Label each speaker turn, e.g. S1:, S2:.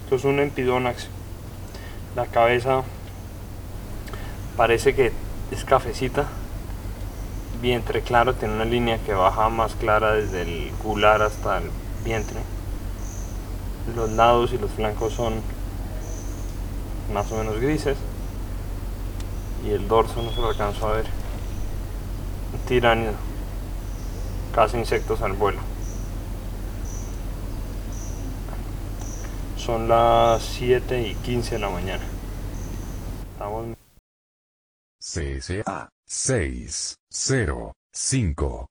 S1: Esto es un Empidonax. La cabeza parece que es cafecita. Vientre claro, tiene una línea que baja más clara desde el gular hasta el vientre. Los lados y los flancos son más o menos grises. Y el dorso no se lo alcanzó a ver. Un tiránido. Caza insectos al vuelo. Son las 7:15 de la mañana. Estamos
S2: CSA 605